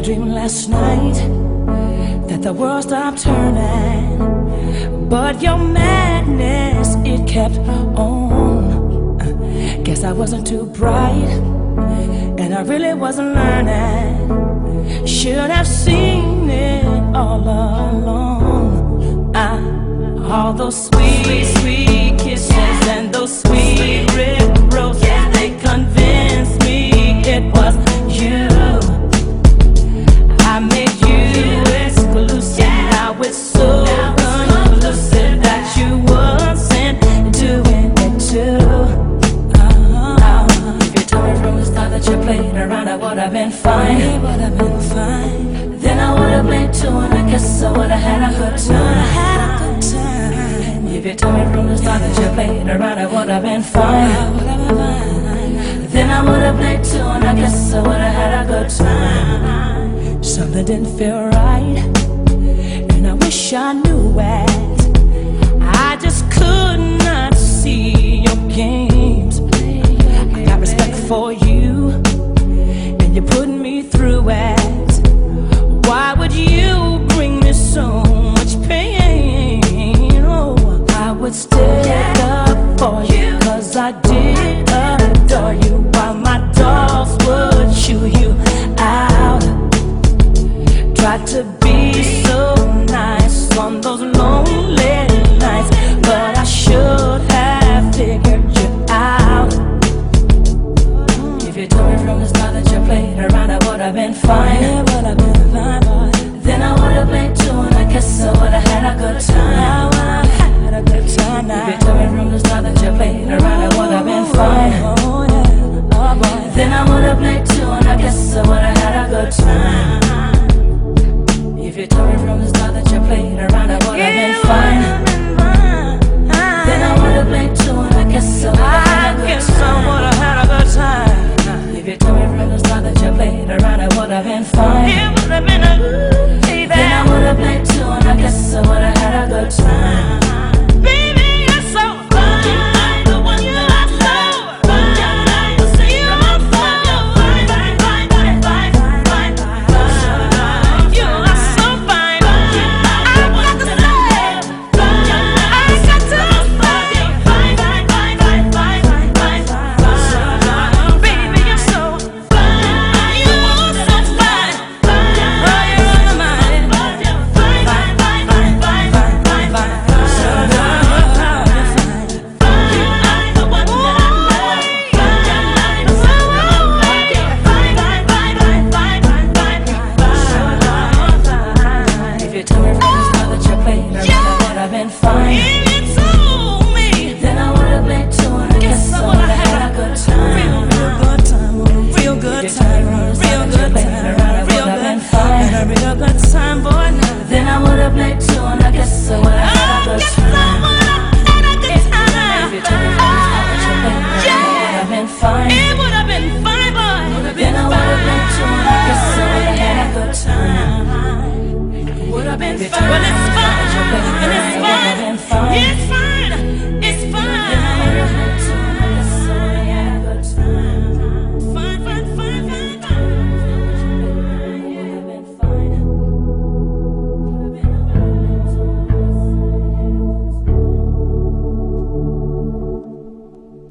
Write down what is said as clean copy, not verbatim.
dream last night that the world stopped turning, but your madness, it kept on. Guess I wasn't too bright, and I really wasn't learning. Should have seen it all along. All those sweet, sweet kisses and those sweet red roses, they convinced me it was you. I made you exclusive, now it's so conclusive that you wasn't doing it too. If you told me from the start that you played around, I would have been fine. Then I would have played too, and I guess I would have had a good time. If you told me from the start that you played around, I would have been fine. Then I would have played too, and I guess I would have had a good time. Something didn't feel right, and I wish I knew why.